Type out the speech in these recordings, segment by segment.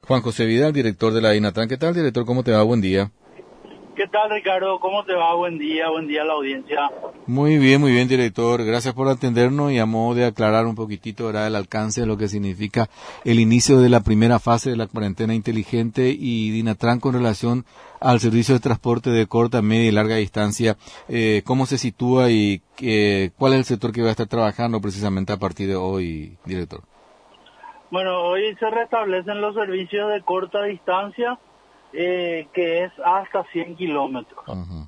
Juan José Vidal, director de la INATRAN. ¿Qué tal, director? ¿Cómo te va? Buen día. ¿Qué tal, Ricardo? ¿Cómo te va? Buen día a la audiencia. Muy bien, director. Gracias por atendernos y a modo de aclarar un poquitito, ¿verdad?, el alcance de lo que significa el inicio de la primera fase de la cuarentena inteligente y DINATRAN con relación al servicio de transporte de corta, media y larga distancia. ¿Cómo se sitúa y cuál es el sector que va a estar trabajando precisamente a partir de hoy, director? Bueno, hoy se restablecen los servicios de corta distancia, que es hasta 100 kilómetros. Uh-huh.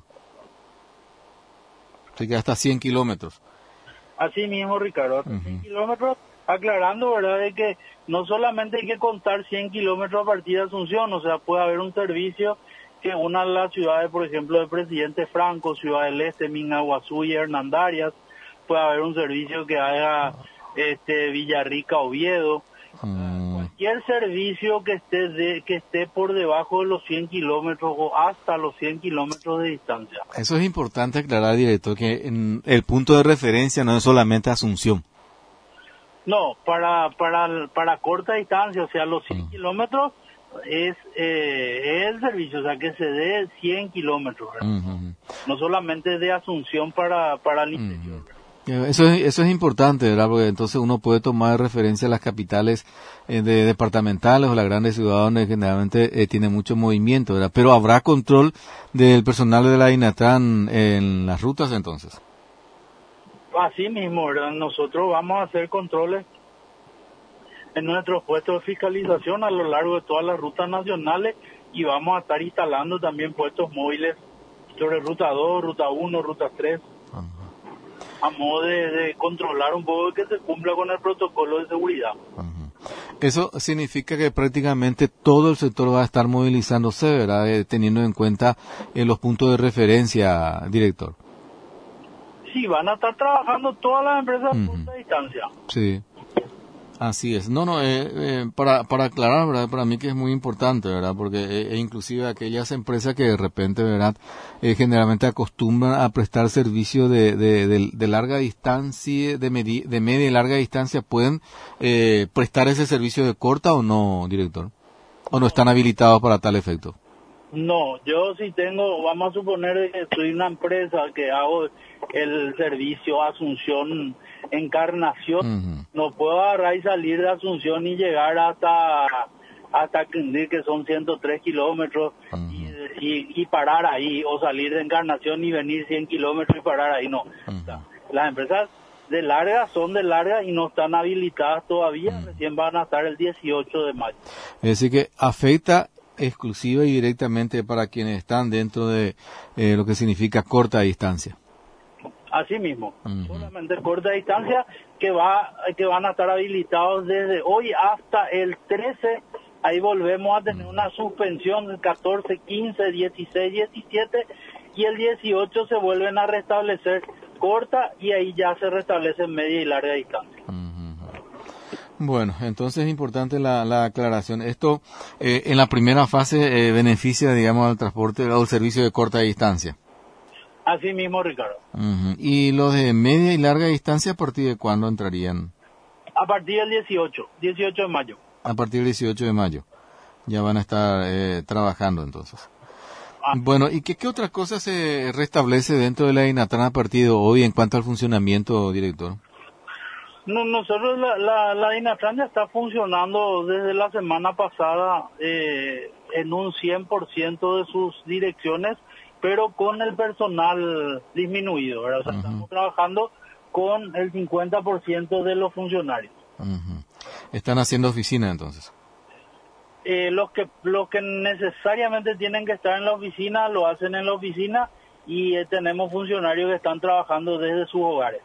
Así que hasta 100 kilómetros. Así mismo, Ricardo, hasta 100 kilómetros, aclarando, ¿verdad?, de que no solamente hay que contar 100 kilómetros a partir de Asunción, o sea, puede haber un servicio que una de las ciudades, por ejemplo, de Presidente Franco, Ciudad del Este, Mingaguazú y Hernandarias, puede haber un servicio que haga Villarrica, Oviedo. Cualquier servicio que esté por debajo de los 100 kilómetros o hasta los 100 kilómetros de distancia. Eso es importante aclarar, director, que el punto de referencia no es solamente Asunción. No, para corta distancia, o sea, los 100 kilómetros es el servicio, o sea, que se dé 100 kilómetros, no solamente de Asunción para el interior. Eso es importante, ¿verdad? Porque entonces uno puede tomar de referencia las capitales departamentales o las grandes ciudades donde generalmente tiene mucho movimiento, ¿verdad? Pero ¿habrá control del personal de la INATRAN en las rutas entonces? Así mismo, ¿verdad? Nosotros vamos a hacer controles en nuestros puestos de fiscalización a lo largo de todas las rutas nacionales y vamos a estar instalando también puestos móviles sobre ruta 2, ruta 1, ruta 3. A modo de controlar un poco que se cumpla con el protocolo de seguridad. Eso significa que prácticamente todo el sector va a estar movilizándose, ¿verdad?, teniendo en cuenta los puntos de referencia, director. Sí, van a estar trabajando todas las empresas a corta distancia. Sí. Así es. Para aclarar, ¿verdad?, para mí que es muy importante, ¿verdad?, porque inclusive aquellas empresas que de repente, ¿verdad?, generalmente acostumbran a prestar servicio de larga distancia, de media y larga distancia, ¿pueden prestar ese servicio de corta o no, director? ¿O no están habilitados para tal efecto? No, yo sí tengo, vamos a suponer que soy una empresa que hago el servicio Asunción Encarnación, no puedo agarrar y salir de Asunción y llegar hasta Quindío, que son 103 kilómetros, y parar ahí, o salir de Encarnación y venir 100 kilómetros y parar ahí, no. O sea, las empresas de larga son de larga y no están habilitadas todavía, recién van a estar el 18 de mayo. Es decir que afecta exclusiva y directamente para quienes están dentro de lo que significa corta distancia. Así mismo, solamente corta distancia que van a estar habilitados desde hoy hasta el 13. Ahí volvemos a tener una suspensión del 14, 15, 16, 17 y el 18 se vuelven a restablecer corta y ahí ya se restablece media y larga distancia. Bueno, entonces es importante la aclaración. Esto en la primera fase beneficia, digamos, al transporte o al servicio de corta distancia. Así mismo, Ricardo. ¿Y los de media y larga distancia a partir de cuándo entrarían? A partir del 18 de mayo. A partir del 18 de mayo. Ya van a estar trabajando entonces. Bueno, ¿y qué otra cosa se restablece dentro de la INATRAN a partir de hoy en cuanto al funcionamiento, director? No, nosotros la INATRAN ya está funcionando desde la semana pasada en un 100% de sus direcciones, pero con el personal disminuido, ¿verdad? O sea, estamos trabajando con el 50% de los funcionarios. ¿Están haciendo oficina entonces? Los que necesariamente tienen que estar en la oficina, lo hacen en la oficina y tenemos funcionarios que están trabajando desde sus hogares.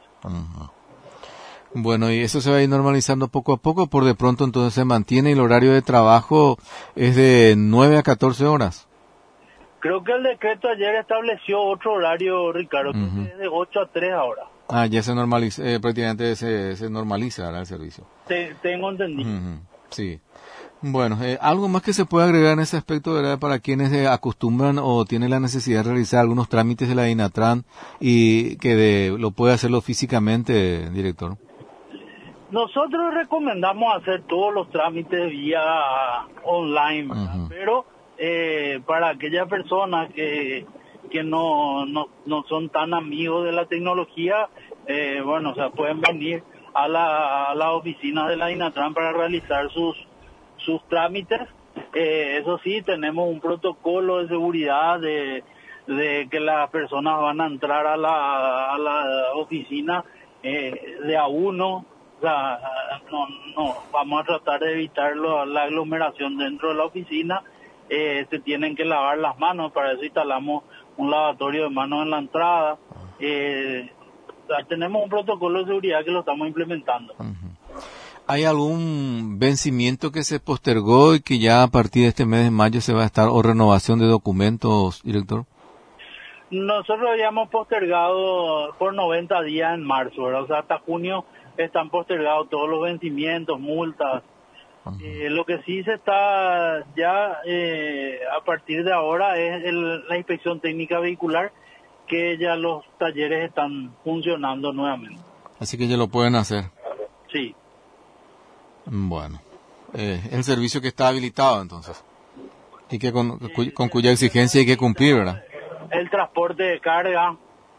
Bueno, y eso se va a ir normalizando poco a poco, por de pronto entonces se mantiene el horario de trabajo es de 9 a 14 horas. Creo que el decreto ayer estableció otro horario, Ricardo, que es de 8 a 3 ahora. Ya se normaliza, prácticamente se normaliza, ¿verdad?, el servicio. Tengo entendido. Sí. Bueno, algo más que se puede agregar en ese aspecto, ¿verdad?, para quienes acostumbran o tienen la necesidad de realizar algunos trámites de la INATRAN y que lo puede hacerlo físicamente, director. Nosotros recomendamos hacer todos los trámites vía online, pero para aquellas personas que no son tan amigos de la tecnología, bueno, o sea, pueden venir a la oficina de la INATRAN para realizar sus trámites. Eso sí, tenemos un protocolo de seguridad de que las personas van a entrar a la oficina de a uno. O sea, no, vamos a tratar de evitar la aglomeración dentro de la oficina. Se tienen que lavar las manos, para eso instalamos un lavatorio de manos en la entrada. O sea, tenemos un protocolo de seguridad que lo estamos implementando. ¿Hay algún vencimiento que se postergó y que ya a partir de este mes de mayo se va a estar, o renovación de documentos, director? Nosotros habíamos postergado por 90 días en marzo, ¿verdad? O sea, hasta junio están postergados todos los vencimientos, multas. Lo que sí se está ya a partir de ahora es la inspección técnica vehicular, que ya los talleres están funcionando nuevamente. Así que ya lo pueden hacer. Sí. Bueno, el servicio que está habilitado entonces, y que con cuya exigencia hay que cumplir, ¿verdad? El transporte de carga.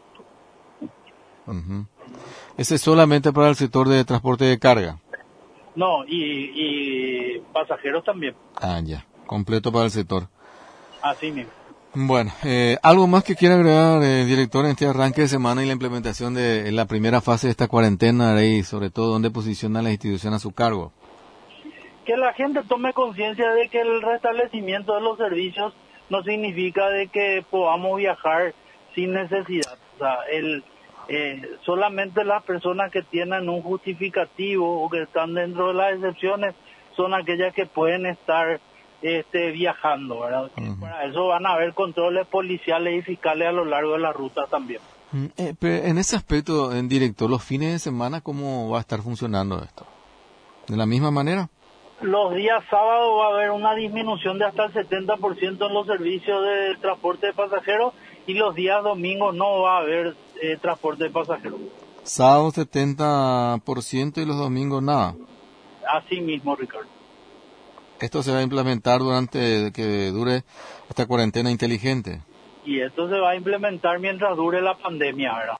¿Ese es solamente para el sector de transporte de carga? No, y pasajeros también. Ah, ya, completo para el sector. Así mismo. Bueno, ¿algo más que quiera agregar, director, en este arranque de semana y la implementación de la primera fase de esta cuarentena, y sobre todo dónde posiciona la institución a su cargo? Que la gente tome conciencia de que el restablecimiento de los servicios no significa de que podamos viajar sin necesidad. O sea, solamente las personas que tienen un justificativo o que están dentro de las excepciones son aquellas que pueden estar viajando, ¿verdad? Para eso van a haber controles policiales y fiscales a lo largo de la ruta también. Pero en ese aspecto, director, los fines de semana, ¿cómo va a estar funcionando esto? ¿De la misma manera? Los días sábados va a haber una disminución de hasta el 70% en los servicios de transporte de pasajeros, y los días domingos no va a haber transporte de pasajeros. Sábado 70% y los domingos nada. Así mismo, Ricardo. Esto se va a implementar durante que dure esta cuarentena inteligente. Y esto se va a implementar mientras dure la pandemia, ¿verdad?